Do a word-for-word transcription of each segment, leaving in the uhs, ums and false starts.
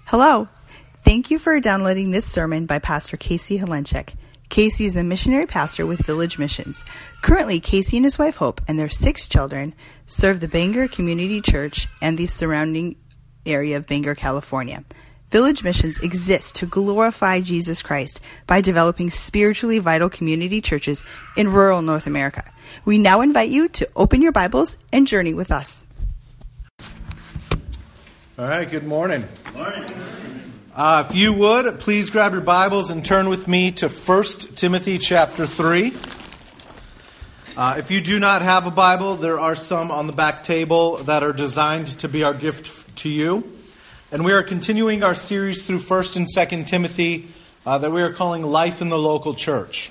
Hello. Thank you for downloading this sermon by Pastor Casey Helenchek. Casey is a missionary pastor with Village Missions. Currently, Casey and his wife Hope and their six children serve the Bangor Community Church and the surrounding area of Bangor, California. Village Missions exists to glorify Jesus Christ by developing spiritually vital community churches in rural North America. We now invite you to open your Bibles and journey with us. All right, good morning. Morning. Uh, if you would, please grab your Bibles and turn with me to First Timothy chapter three. Uh, if you do not have a Bible, there are some on the back table that are designed to be our gift to you. And we are continuing our series through First and Second Timothy uh, that we are calling Life in the Local Church.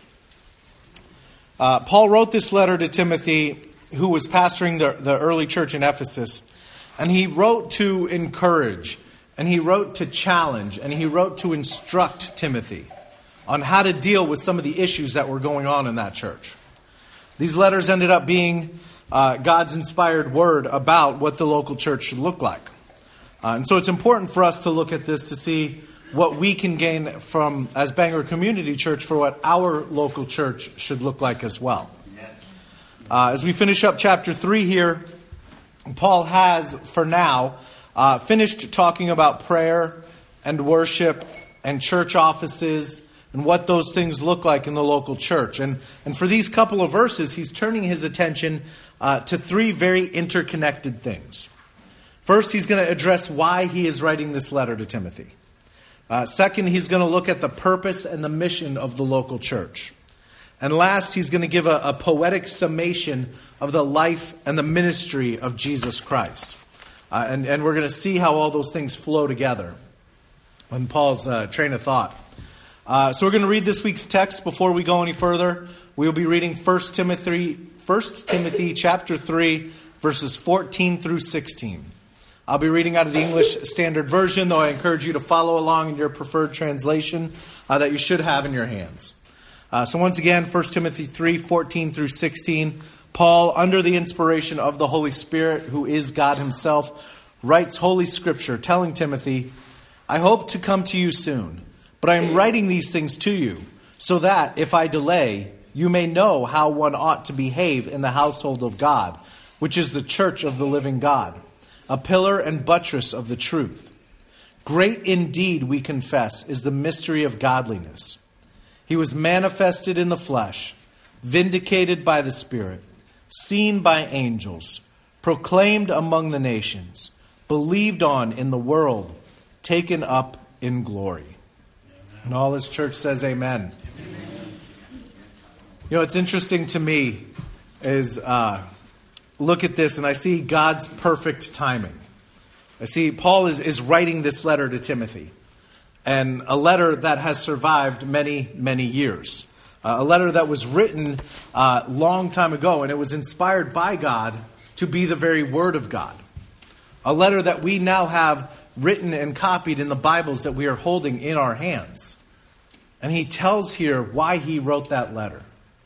Uh, Paul wrote this letter to Timothy, who was pastoring the, the early church in Ephesus. And he wrote to encourage, and he wrote to challenge, and he wrote to instruct Timothy on how to deal with some of the issues that were going on in that church. These letters ended up being uh, God's inspired word about what the local church should look like. Uh, and so it's important for us to look at this to see what we can gain from, as Bangor Community Church, for what our local church should look like as well. Uh, as we finish up chapter three here, Paul has, for now, uh, finished talking about prayer and worship and church offices and what those things look like in the local church. And, and for these couple of verses, he's turning his attention uh, to three very interconnected things. First, he's going to address why he is writing this letter to Timothy. Uh, second, he's going to look at the purpose and the mission of the local church. And last, he's going to give a, a poetic summation of the life and the ministry of Jesus Christ. Uh, and, and we're going to see how all those things flow together in Paul's uh, train of thought. Uh, so we're going to read this week's text before we go any further. We'll be reading First Timothy, First Timothy chapter three, verses fourteen through sixteen. I'll be reading out of the English Standard Version, though I encourage you to follow along in your preferred translation uh, that you should have in your hands. Uh, so once again, First Timothy three, fourteen through sixteen, Paul, under the inspiration of the Holy Spirit, who is God himself, writes Holy Scripture, telling Timothy, I hope to come to you soon, but I am writing these things to you, so that, if I delay, you may know how one ought to behave in the household of God, which is the church of the living God, a pillar and buttress of the truth. Great indeed, we confess, is the mystery of godliness. He was manifested in the flesh, vindicated by the Spirit, seen by angels, proclaimed among the nations, believed on in the world, taken up in glory. And all his church says amen. Amen. You know, it's interesting to me is uh, look at this and I see God's perfect timing. I see Paul is, is writing this letter to Timothy. And a letter that has survived many, many years. Uh, a letter that was written a uh, long time ago, and it was inspired by God to be the very Word of God. A letter that we now have written and copied in the Bibles that we are holding in our hands. And he tells here why he wrote that letter.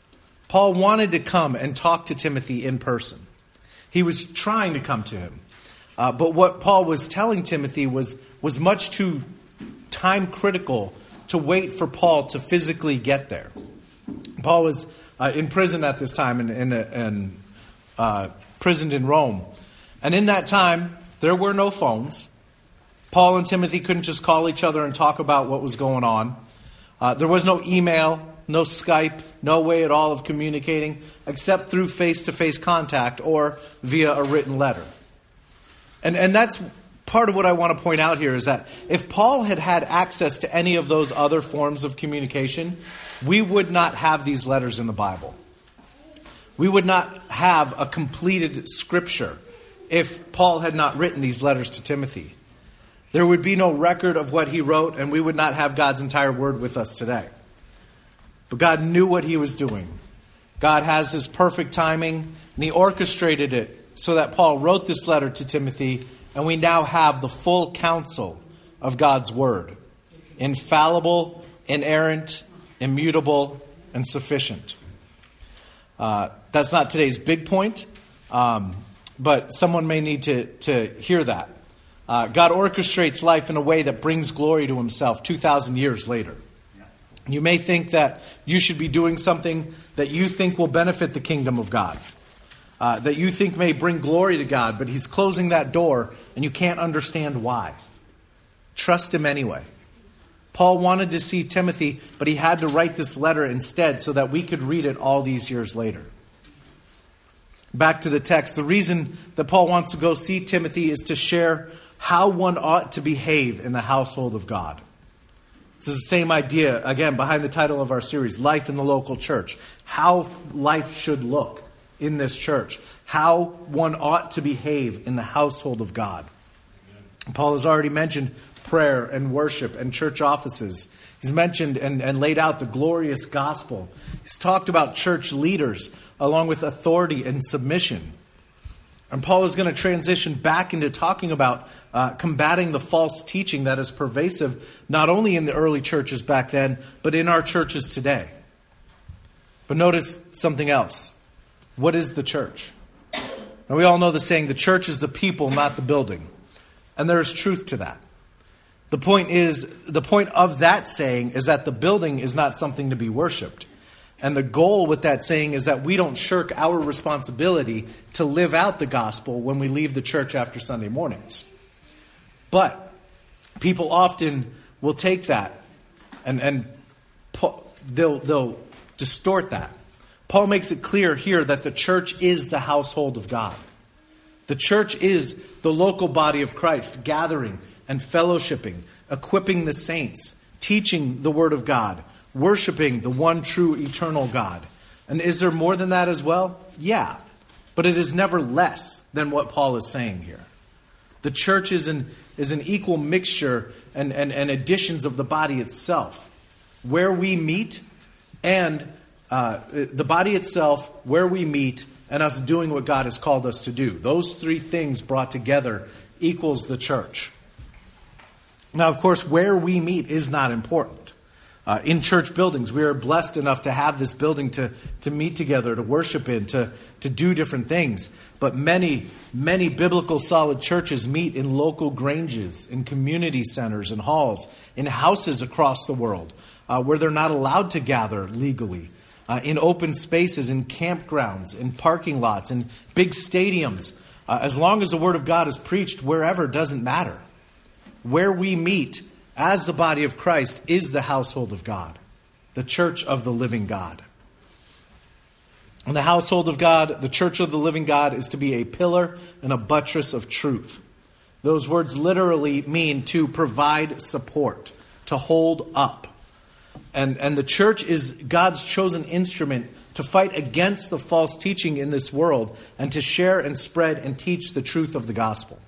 Paul wanted to come and talk to Timothy in person. He was trying to come to him. Uh, but what Paul was telling Timothy was, was much too time critical to wait for Paul to physically get there. Paul was uh, in prison at this time, and in, in, in, uh, imprisoned in Rome. And in that time, there were no phones. Paul and Timothy couldn't just call each other and talk about what was going on. Uh, there was no email, no Skype, no way at all of communicating except through face-to-face contact or via a written letter. And and that's part of what I want to point out here is that if Paul had had access to any of those other forms of communication, we would not have these letters in the Bible. We would not have a completed scripture if Paul had not written these letters to Timothy. There would be no record of what he wrote, and we would not have God's entire word with us today. But God knew what he was doing. God has his perfect timing, and he orchestrated it so that Paul wrote this letter to Timothy, and we now have the full counsel of God's word. Infallible, inerrant, immutable, and sufficient. Uh, that's not today's big point, um, but someone may need to, to hear that. Uh, God orchestrates life in a way that brings glory to himself two thousand years later. You may think that you should be doing something that you think will benefit the kingdom of God, uh, that you think may bring glory to God, but he's closing that door and you can't understand why. Trust him anyway. Paul wanted to see Timothy, but he had to write this letter instead so that we could read it all these years later. Back to the text. The reason that Paul wants to go see Timothy is to share how one ought to behave in the household of God. This is the same idea, again, behind the title of our series, Life in the Local Church. How life should look in this church. How one ought to behave in the household of God. Paul has already mentioned prayer and worship and church offices. He's mentioned and, and laid out the glorious gospel. He's talked about church leaders along with authority and submission. And Paul is going to transition back into talking about uh, combating the false teaching that is pervasive not only in the early churches back then, but in our churches today. But notice something else. What is the church? Now we all know the saying, the church is the people, not the building. And there is truth to that. The point is, the point of that saying is that the building is not something to be worshipped. And the goal with that saying is that we don't shirk our responsibility to live out the gospel when we leave the church after Sunday mornings. But people often will take that and, and they'll, they'll distort that. Paul makes it clear here that the church is the household of God. The church is the local body of Christ, gathering and fellowshipping, equipping the saints, teaching the word of God, worshiping the one true eternal God. And is there more than that as well? Yeah. But it is never less than what Paul is saying here. The church is an, is an equal mixture and, and, and additions of the body itself. Where we meet and uh, the body itself, where we meet, and us doing what God has called us to do. Those three things brought together equals the church. Now, of course, where we meet is not important. Uh, in church buildings, we are blessed enough to have this building to, to meet together, to worship in, to, to do different things. But many, many biblical solid churches meet in local granges, in community centers and halls, in houses across the world uh, where they're not allowed to gather legally, uh, in open spaces, in campgrounds, in parking lots, in big stadiums. Uh, as long as the word of God is preached, wherever doesn't matter. Where we meet as the body of Christ is the household of God, the church of the living God. And the household of God, the church of the living God, is to be a pillar and a buttress of truth. Those words literally mean to provide support, to hold up. And, and the church is God's chosen instrument to fight against the false teaching in this world and to share and spread and teach the truth of the gospel.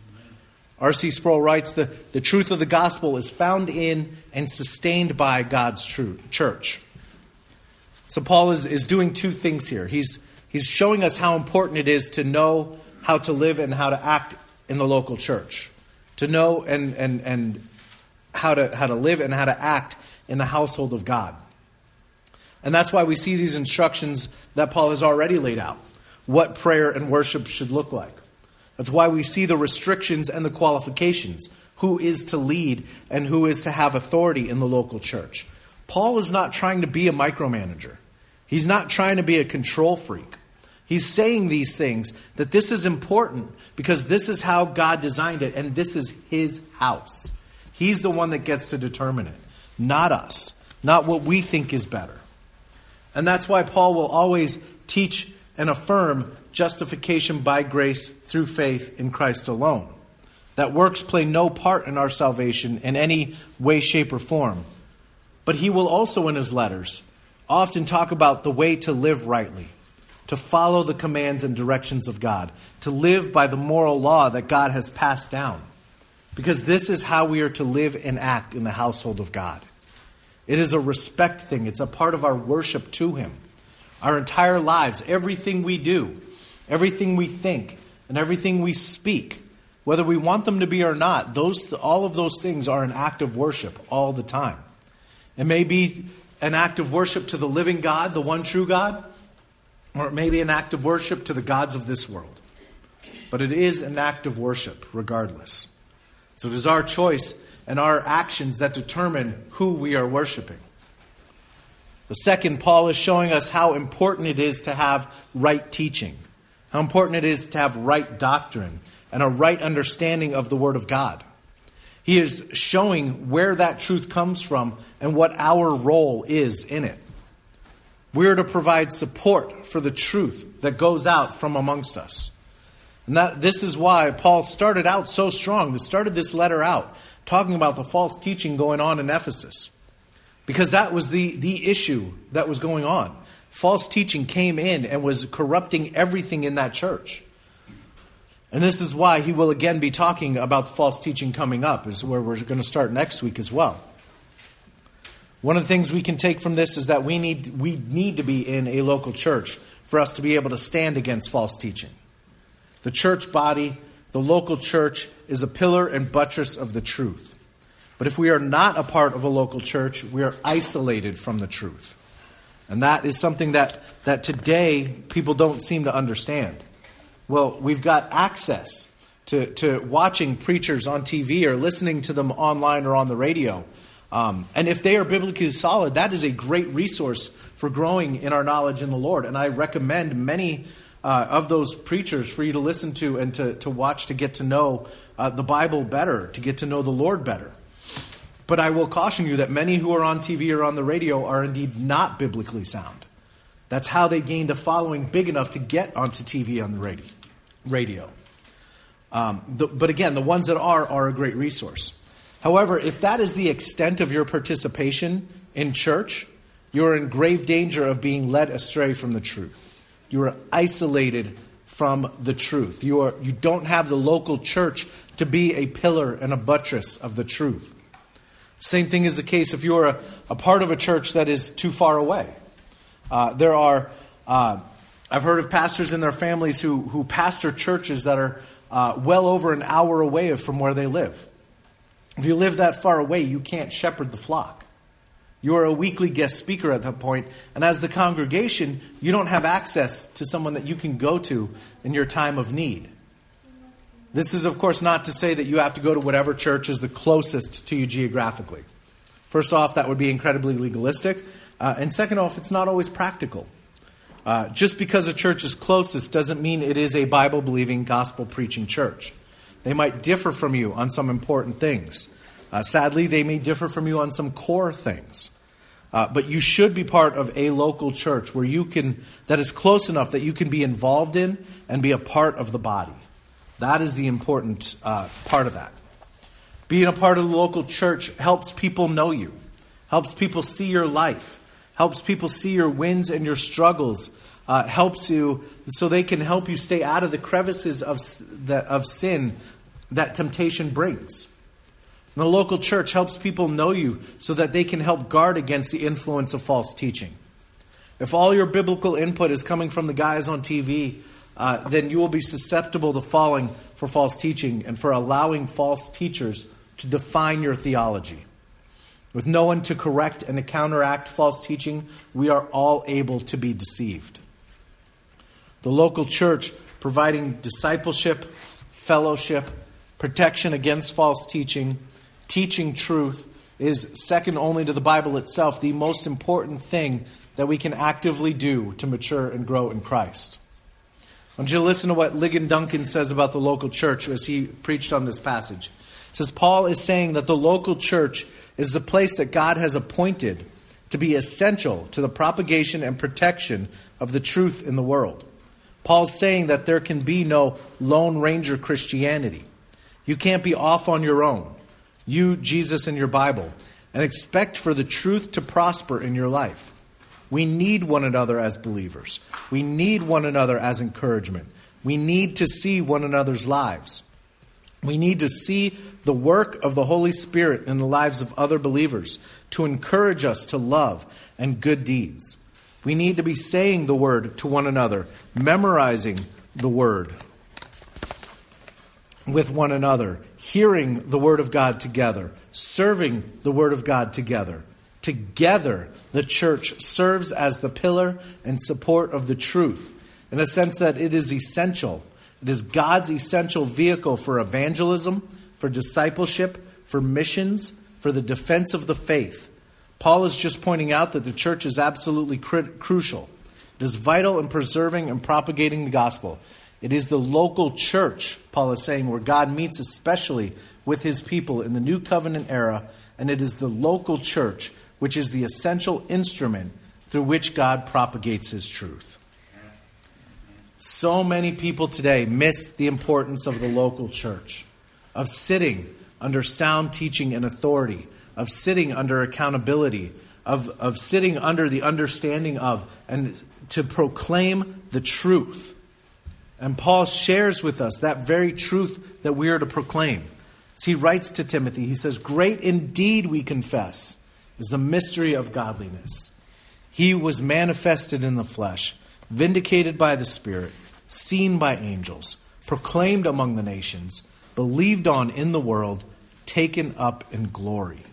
R C Sproul writes, the, the truth of the gospel is found in and sustained by God's true church. So Paul is, is doing two things here. He's, he's showing us how important it is to know how to live and how to act in the local church. To know and, and, and how to, how to live and how to act in the household of God. And that's why we see these instructions that Paul has already laid out. What prayer and worship should look like. That's why we see the restrictions and the qualifications. Who is to lead and who is to have authority in the local church. Paul is not trying to be a micromanager. He's not trying to be a control freak. He's saying these things, that this is important because this is how God designed it and this is his house. He's the one that gets to determine it, not us, not what we think is better. And that's why Paul will always teach and affirm justification by grace through faith in Christ alone. That works play no part in our salvation in any way, shape, or form. But he will also in his letters often talk about the way to live rightly, to follow the commands and directions of God, to live by the moral law that God has passed down. Because this is how we are to live and act in the household of God. It is a respect thing. It's a part of our worship to him. Our entire lives, everything we do, everything we think, and everything we speak, whether we want them to be or not, those all of those things are an act of worship all the time. It may be an act of worship to the living God, the one true God, or it may be an act of worship to the gods of this world. But it is an act of worship regardless. So it is our choice and our actions that determine who we are worshiping. The second, Paul is showing us how important it is to have right teaching, how important it is to have right doctrine and a right understanding of the Word of God. He is showing where that truth comes from and what our role is in it. We're to provide support for the truth that goes out from amongst us. And that this is why Paul started out so strong. He started this letter out talking about the false teaching going on in Ephesus. Because that was the, the issue that was going on. False teaching came in and was corrupting everything in that church. And this is why he will again be talking about the false teaching coming up, is where we're going to start next week as well. One of the things we can take from this is that we need we need to be in a local church for us to be able to stand against false teaching. The church body, the local church, is a pillar and buttress of the truth. But if we are not a part of a local church, we are isolated from the truth. And that is something that, that today people don't seem to understand. Well, we've got access to, to watching preachers on T V or listening to them online or on the radio. Um, and if they are biblically solid, that is a great resource for growing in our knowledge in the Lord. And I recommend many uh, of those preachers for you to listen to and to, to watch to get to know uh, the Bible better, to get to know the Lord better. But I will caution you that many who are on T V or on the radio are indeed not biblically sound. That's how they gained a following big enough to get onto T V on the radio. radio. Um, the, but again, the ones that are are a great resource. However, if that is the extent of your participation in church, you are in grave danger of being led astray from the truth. You are isolated from the truth. You are you don't have the local church to be a pillar and a buttress of the truth. Same thing is the case if you are a, a part of a church that is too far away. Uh, there are, uh, I've heard of pastors and their families who, who pastor churches that are uh, well over an hour away from where they live. If you live that far away, you can't shepherd the flock. You are a weekly guest speaker at that point, and as the congregation, you don't have access to someone that you can go to in your time of need. This is, of course, not to say that you have to go to whatever church is the closest to you geographically. First off, that would be incredibly legalistic. Uh, and second off, it's not always practical. Uh, just because a church is closest doesn't mean it is a Bible-believing, gospel-preaching church. They might differ from you on some important things. Uh, sadly, they may differ from you on some core things. Uh, but you should be part of a local church where you can, that is close enough that you can be involved in and be a part of the body. That is the important uh, part of that. Being a part of the local church helps people know you, helps people see your life, helps people see your wins and your struggles, uh, helps you so they can help you stay out of the crevices of, that, of sin that temptation brings. And the local church helps people know you so that they can help guard against the influence of false teaching. If all your biblical input is coming from the guys on T V, Uh, then you will be susceptible to falling for false teaching and for allowing false teachers to define your theology. With no one to correct and to counteract false teaching, we are all able to be deceived. The local church providing discipleship, fellowship, protection against false teaching, teaching truth is second only to the Bible itself, the most important thing that we can actively do to mature and grow in Christ. I want you to listen to what Ligon Duncan says about the local church as he preached on this passage. It says, Paul is saying that the local church is the place that God has appointed to be essential to the propagation and protection of the truth in the world. Paul's saying that there can be no Lone Ranger Christianity. You can't be off on your own, you, Jesus, and your Bible, and expect for the truth to prosper in your life. We need one another as believers. We need one another as encouragement. We need to see one another's lives. We need to see the work of the Holy Spirit in the lives of other believers to encourage us to love and good deeds. We need to be saying the word to one another, memorizing the word with one another, hearing the word of God together, serving the word of God together. Together, the church serves as the pillar and support of the truth, in a sense that it is essential. It is God's essential vehicle for evangelism, for discipleship, for missions, for the defense of the faith. Paul is just pointing out that the church is absolutely cru- crucial. It is vital in preserving and propagating the gospel. It is the local church, Paul is saying, where God meets especially with his people in the New Covenant era, and it is the local church which is the essential instrument through which God propagates his truth. So many people today miss the importance of the local church, of sitting under sound teaching and authority, of sitting under accountability, of, of sitting under the understanding of, and to proclaim the truth. And Paul shares with us that very truth that we are to proclaim. As he writes to Timothy, he says, "Great indeed, we confess, is the mystery of godliness. He was manifested in the flesh, vindicated by the Spirit, seen by angels, proclaimed among the nations, believed on in the world, taken up in glory."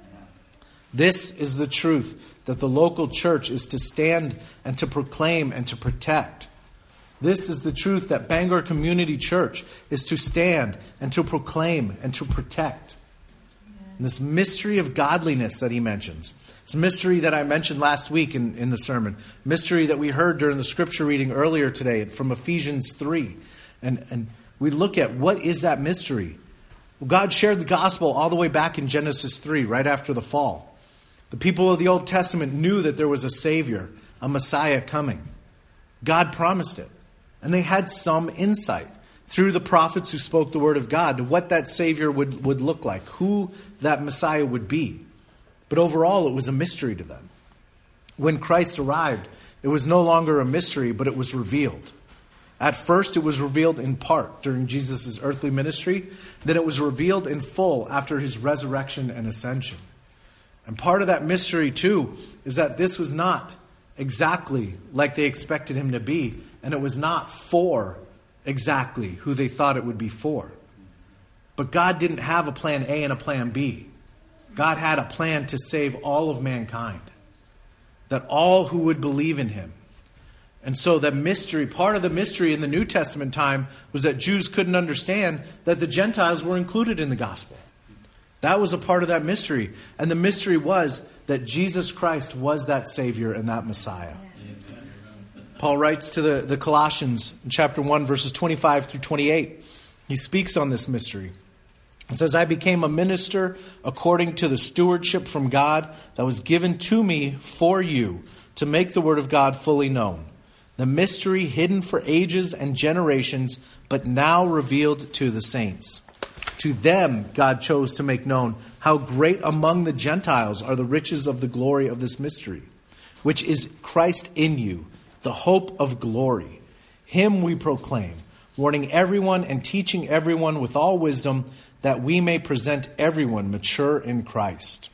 This is the truth that the local church is to stand and to proclaim and to protect. This is the truth that Bangor Community Church is to stand and to proclaim and to protect. And this mystery of godliness that he mentions, this mystery that I mentioned last week in, in the sermon, mystery that we heard during the scripture reading earlier today from Ephesians three. And, and we look at what is that mystery? Well, God shared the gospel all the way back in Genesis three, right after the fall. The people of the Old Testament knew that there was a Savior, a Messiah coming. God promised it. And they had some insight through the prophets who spoke the word of God to what that Savior would, would look like, who that Messiah would be. But overall, it was a mystery to them. When Christ arrived, it was no longer a mystery, but it was revealed. At first, it was revealed in part during Jesus' earthly ministry. Then it was revealed in full after his resurrection and ascension. And part of that mystery, too, is that this was not exactly like they expected him to be. And it was not for exactly who they thought it would be for. But God didn't have a plan A and a plan B. God had a plan to save all of mankind. That all who would believe in him. And so the mystery, part of the mystery in the New Testament time was that Jews couldn't understand that the Gentiles were included in the gospel. That was a part of that mystery. And the mystery was that Jesus Christ was that Savior and that Messiah. Paul writes to the, the Colossians in chapter one, verses twenty-five through twenty-eight. He speaks on this mystery. He says, "I became a minister according to the stewardship from God that was given to me for you to make the word of God fully known. The mystery hidden for ages and generations, but now revealed to the saints. To them God chose to make known how great among the Gentiles are the riches of the glory of this mystery, which is Christ in you, the hope of glory. Him we proclaim, warning everyone and teaching everyone with all wisdom, that we may present everyone mature in Christ."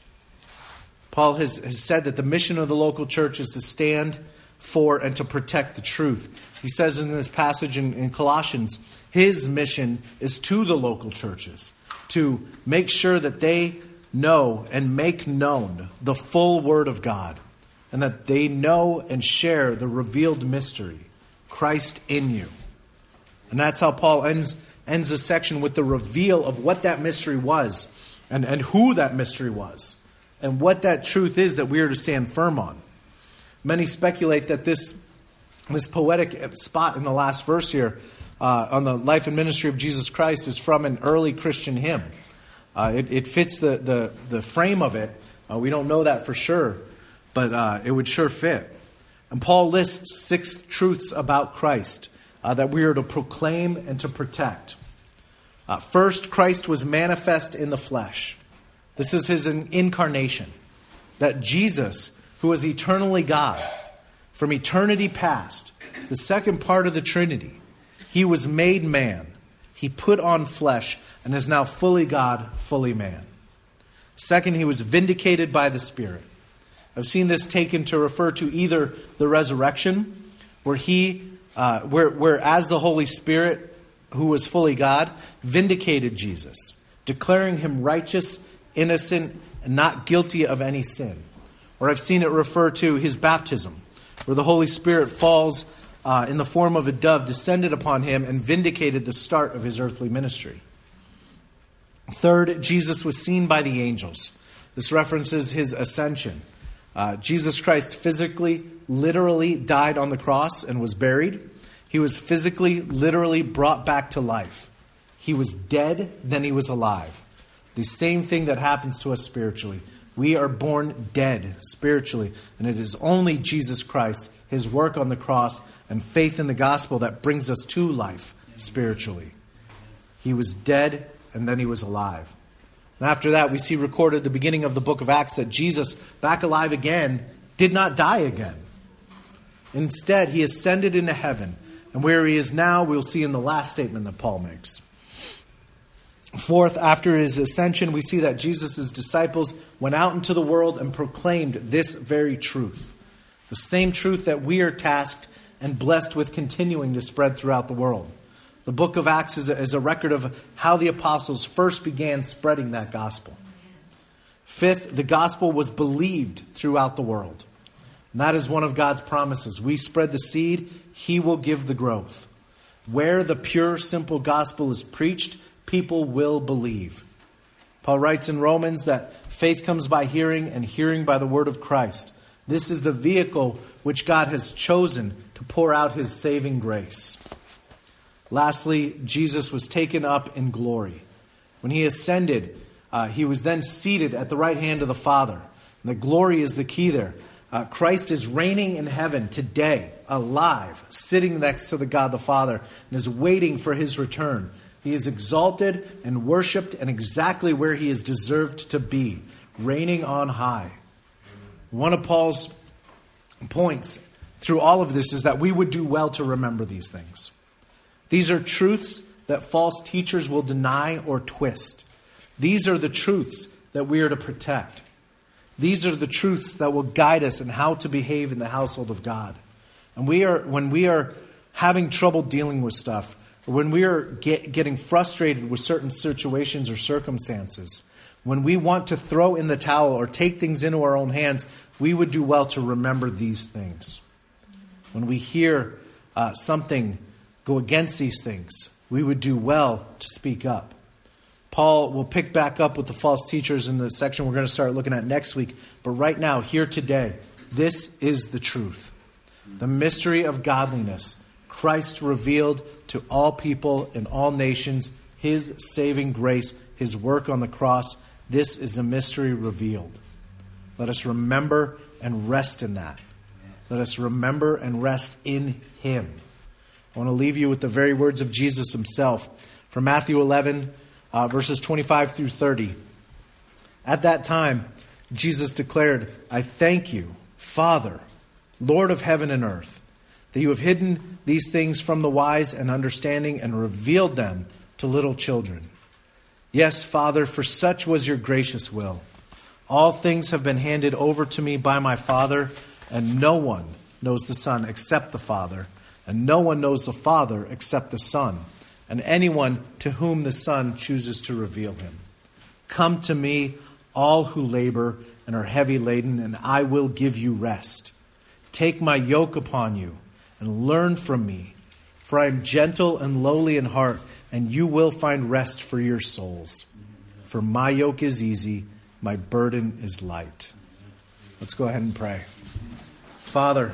Paul has, has said that the mission of the local church is to stand for and to protect the truth. He says in this passage in, in Colossians, his mission is to the local churches, to make sure that they know and make known the full word of God, and that they know and share the revealed mystery, Christ in you. And that's how Paul ends ends the section with the reveal of what that mystery was and, and who that mystery was and what that truth is that we are to stand firm on. Many speculate that this, this poetic spot in the last verse here uh, on the life and ministry of Jesus Christ is from an early Christian hymn. Uh, it, it fits the, the, the frame of it. Uh, we don't know that for sure, but uh, it would sure fit. And Paul lists six truths about Christ uh, that we are to proclaim and to protect. Uh, first, Christ was manifest in the flesh. This is his incarnation. That Jesus, who was eternally God, from eternity past, the second part of the Trinity, he was made man. He put on flesh and is now fully God, fully man. Second, he was vindicated by the Spirit. I've seen this taken to refer to either the resurrection, where he, uh, where, where as the Holy Spirit, who was fully God, vindicated Jesus, declaring him righteous, innocent, and not guilty of any sin. Or I've seen it refer to his baptism, where the Holy Spirit falls uh, in the form of a dove, descended upon him, and vindicated the start of his earthly ministry. Third, Jesus was seen by the angels. This references his ascension. Uh, Jesus Christ physically, literally died on the cross and was buried. He was physically, literally brought back to life. He was dead, then he was alive. The same thing that happens to us spiritually. We are born dead spiritually, and it is only Jesus Christ, his work on the cross, and faith in the gospel that brings us to life spiritually. He was dead, and then he was alive. And after that, we see recorded at the beginning of the book of Acts that Jesus, back alive again, did not die again. Instead, he ascended into heaven. And where he is now, we'll see in the last statement that Paul makes. Fourth, after his ascension, we see that Jesus' disciples went out into the world and proclaimed this very truth. The same truth that we are tasked and blessed with continuing to spread throughout the world. The book of Acts is a, is a record of how the apostles first began spreading that gospel. Fifth, the gospel was believed throughout the world. And that is one of God's promises. We spread the seed, he will give the growth. Where the pure, simple gospel is preached, people will believe. Paul writes in Romans that faith comes by hearing, and hearing by the word of Christ. This is the vehicle which God has chosen to pour out his saving grace. Lastly, Jesus was taken up in glory. When he ascended, uh, he was then seated at the right hand of the Father. And the glory is the key there. Uh, Christ is reigning in heaven today, alive, sitting next to the God the Father, and is waiting for his return. He is exalted and worshipped and exactly where he is deserved to be, reigning on high. One of Paul's points through all of this is that we would do well to remember these things. These are truths that false teachers will deny or twist. These are the truths that we are to protect. These are the truths that will guide us in how to behave in the household of God. And we are, when we are having trouble dealing with stuff, or when we are get, getting frustrated with certain situations or circumstances, when we want to throw in the towel or take things into our own hands, we would do well to remember these things. When we hear uh, something go against these things, we would do well to speak up. Paul will pick back up with the false teachers in the section we're going to start looking at next week. But right now, here today, this is the truth. The mystery of godliness. Christ revealed to all people in all nations, his saving grace, his work on the cross. This is the mystery revealed. Let us remember and rest in that. Let us remember and rest in him. I want to leave you with the very words of Jesus himself from Matthew eleven, uh, verses twenty-five through thirty. At that time, Jesus declared, I thank you, Father, Lord of heaven and earth, that you have hidden these things from the wise and understanding and revealed them to little children. Yes, Father, for such was your gracious will. All things have been handed over to me by my Father, and no one knows the Son except the Father, and no one knows the Father except the Son, and anyone to whom the Son chooses to reveal him. Come to me, all who labor and are heavy laden, and I will give you rest. Take my yoke upon you and learn from me, for I am gentle and lowly in heart, and you will find rest for your souls. For my yoke is easy, my burden is light. Let's go ahead and pray. Father,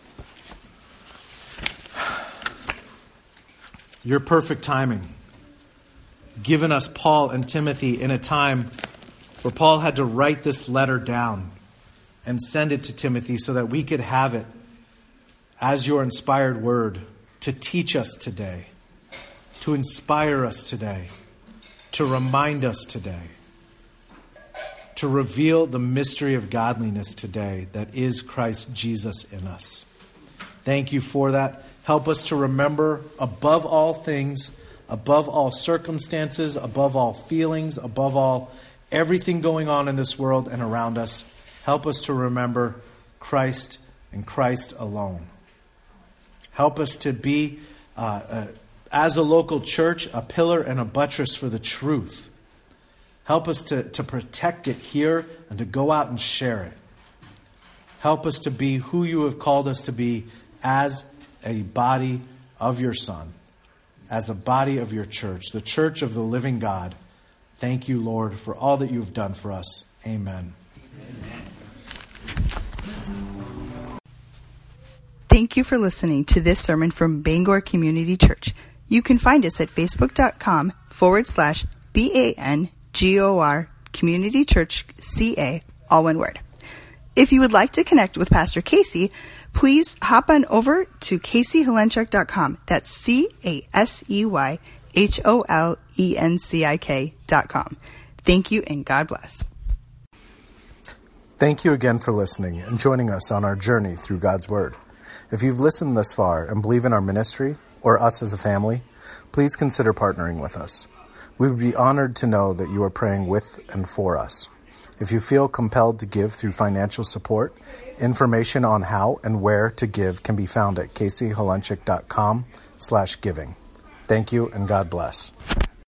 your perfect timing, given us Paul and Timothy in a time where Paul had to write this letter down and send it to Timothy so that we could have it as your inspired word to teach us today, to inspire us today, to remind us today, to reveal the mystery of godliness today that is Christ Jesus in us. Thank you for that. Help us to remember above all things, above all circumstances, above all feelings, above all everything going on in this world and around us. Help us to remember Christ and Christ alone. Help us to be, uh, uh, as a local church, a pillar and a buttress for the truth. Help us to, to protect it here and to go out and share it. Help us to be who you have called us to be as a body of your Son, as a body of your church, the church of the living God, Thank you, Lord, for all that you've done for us. Amen. Thank you for listening to this sermon from Bangor Community Church. You can find us at facebook.com forward slash B-A-N-G-O-R Community Church C-A, all one word. If you would like to connect with Pastor Casey, please hop on over to casey holenchik dot com. That's C A S E Y H O L E N C I K dot com. Thank you and God bless. Thank you again for listening and joining us on our journey through God's Word. If you've listened this far and believe in our ministry or us as a family, please consider partnering with us. We would be honored to know that you are praying with and for us. If you feel compelled to give through financial support, information on how and where to give can be found at casey holenchik dot com slash giving. Thank you and God bless.